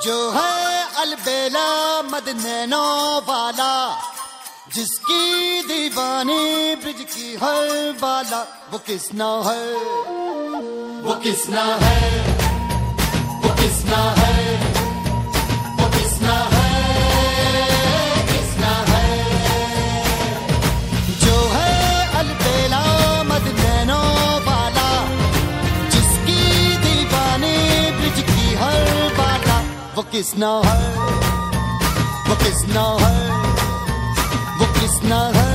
जो है अलबेला मद नैनो वाला, जिसकी दीवानी ब्रिज की हर बाला, वो किसना है, वो किसना है, वो किसना है, वो किसना है, किसना है। जो है अलबेला मद नैनो वाला, जिसकी दीवानी ब्रिज की हर बाला, वो किसना है, वो किसना है, वो किसना है।